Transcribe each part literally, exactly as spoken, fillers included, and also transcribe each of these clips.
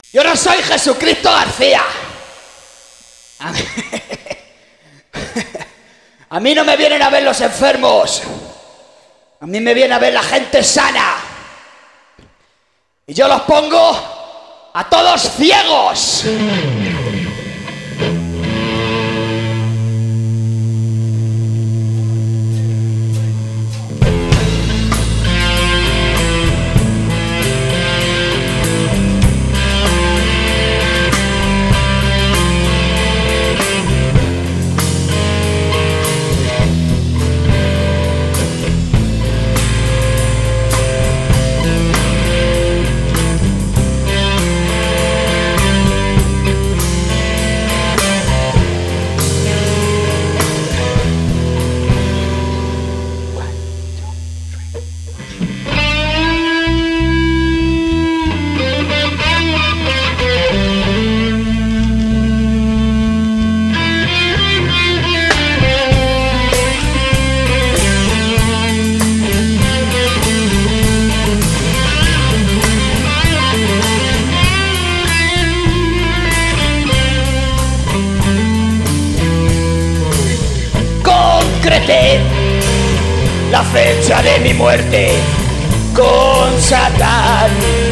Yo no soy Jesucristo García. A mí, a mí no me vienen a ver los enfermos. A mí me viene a ver la gente sana. Y yo los pongo a todos ciegos. La fecha de mi muerte con Satán.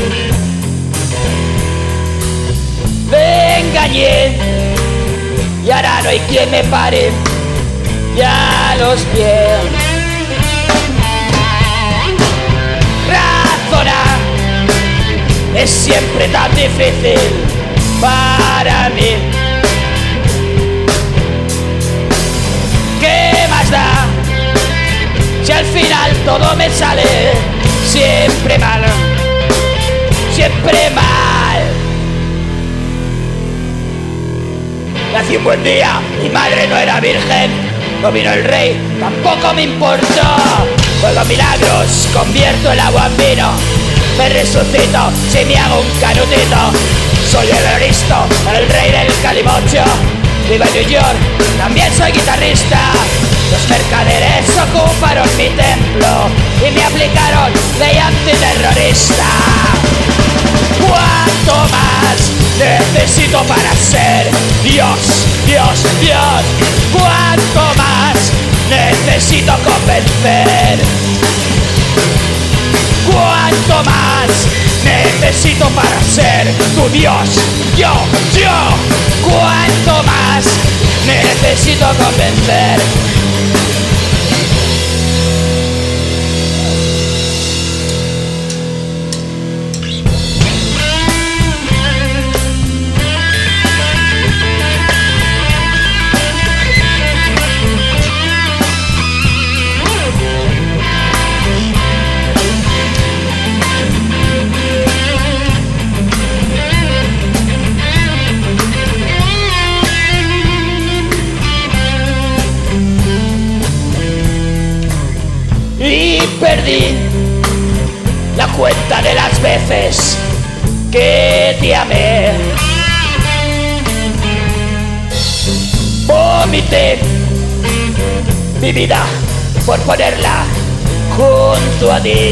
Me engañé y ahora no hay quien me pare ya los pies. Razonar es siempre tan difícil para mí. ¿Qué más da? Si al final todo me sale siempre mal, siempre mal. Nací un buen día, mi madre no era virgen, no vino el rey, tampoco me importó. Juego milagros, convierto el agua en vino, me resucito si me hago un canutito. Soy el Aristo, el rey del calimocho. Vivo en New York, también soy guitarrista. Los mercaderes ocuparon mi templo y me aplicaron ley antiterrorista. ¿Cuánto más necesito para ser Dios, Dios, Dios? ¿Cuánto más necesito convencer? ¿Cuánto más necesito para ser tu Dios? Yo, yo. ¿Cuánto más necesito convencer? Y perdí la cuenta de las veces que te amé. Vomité mi vida por ponerla junto a ti.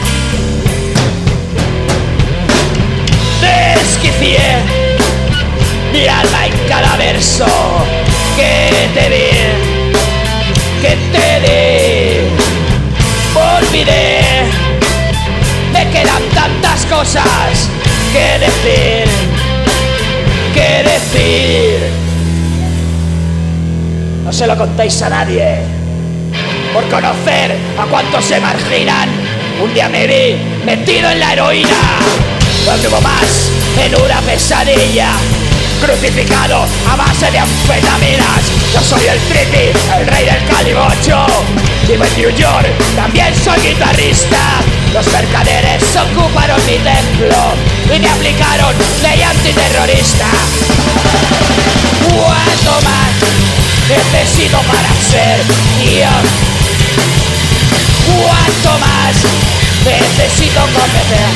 Desquicié mi alma en cada verso que te di, que te di. Olvidé, me quedan tantas cosas que decir, que decir. No se lo contéis a nadie, por conocer a cuantos se marginan. Un día me vi metido en la heroína, no hubo más en una pesadilla. Crucificado a base de anfetaminas. Yo soy el tripi, el rey del calimocho. Vivo en New York, también soy guitarrista. Los mercaderes ocuparon mi templo y me aplicaron ley antiterrorista. ¿Cuánto más necesito para ser Dios? ¿Cuánto más necesito convencer?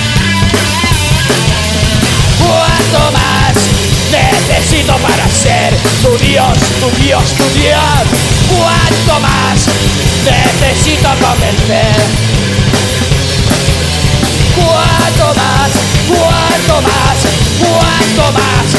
¿Cuánto más necesito para ser tu Dios, tu Dios, tu Dios? ¿Cuánto más necesito convencer? cuánto más, cuánto más, cuánto más.